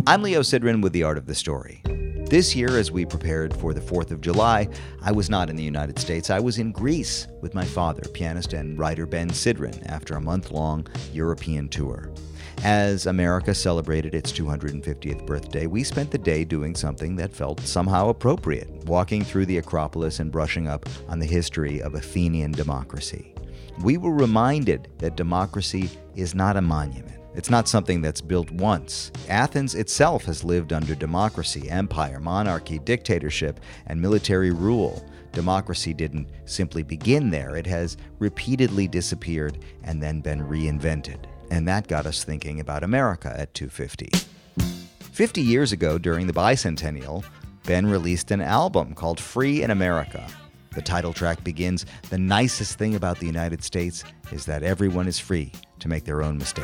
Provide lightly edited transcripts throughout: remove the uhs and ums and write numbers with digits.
I'm Leo Sidran with The Art of the Story. This year, as we prepared for the 4th of July, I was not in the United States. I was in Greece with my father, pianist and writer Ben Sidran, after a month-long European tour. As America celebrated its 250th birthday, we spent the day doing something that felt somehow appropriate, walking through the Acropolis and brushing up on the history of Athenian democracy. We were reminded that democracy is not a monument. It's not something that's built once. Athens itself has lived under democracy, empire, monarchy, dictatorship, and military rule. Democracy didn't simply begin there. It has repeatedly disappeared and then been reinvented. And that got us thinking about America at 250. 50 years ago, during the bicentennial, Ben released an album called Free in America. The title track begins, "The nicest thing about the United States is that everyone is free to make their own mistakes."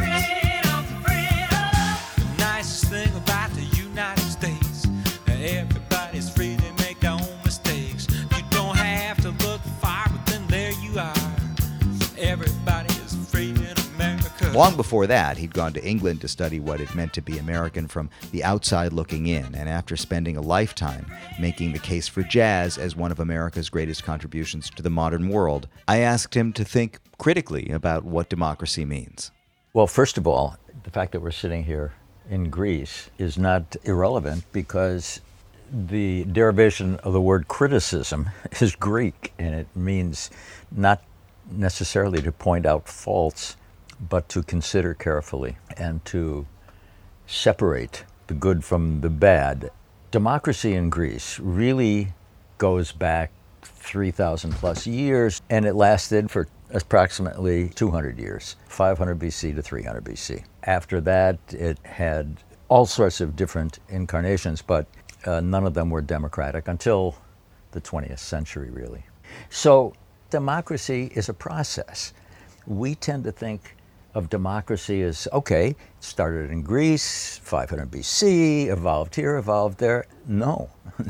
The nicest thing about the United States, everybody's free to make their own mistakes. You don't have to look far, but then there you are. Everybody is free in America. Long before that, he'd gone to England to study what it meant to be American from the outside looking in, and after spending a lifetime making the case for jazz as one of America's greatest contributions to the modern world, I asked him to think critically about what democracy means. Well, first of all, the fact that we're sitting here in Greece is not irrelevant because the derivation of the word criticism is Greek, and it means not necessarily to point out faults, but to consider carefully and to separate the good from the bad. Democracy in Greece really goes back 3,000 plus years, and it lasted for approximately 200 years, 500 BC to 300 BC. After that, it had all sorts of different incarnations, but none of them were democratic until the 20th century, really. So democracy is a process. We tend to think of democracy as, okay, it started in Greece, 500 BC, evolved here, evolved there. No.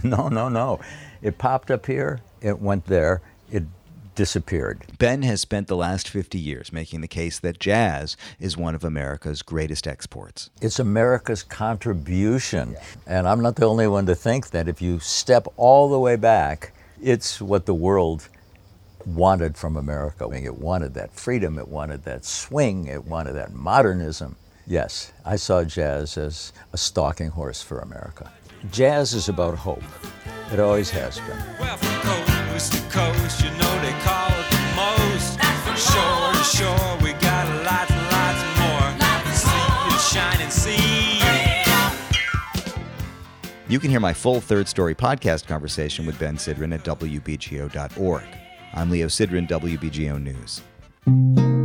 It popped up here, it went there, it disappeared. Ben has spent the last 50 years making the case that jazz is one of America's greatest exports. It's America's contribution. And I'm not the only one to think that if you step all the way back, it's what the world wanted from America. It wanted that freedom, it wanted that swing, it wanted that modernism. Yes, I saw jazz as a stalking horse for America. Jazz is about hope. It always has been. Well, from coast to coast, you know they call it the most. Shore to shore, we got lots and lots more. Sea to shining sea. You can hear my full Third Story podcast conversation with Ben Sidran at WBGO.org. I'm Leo Sidran, WBGO News.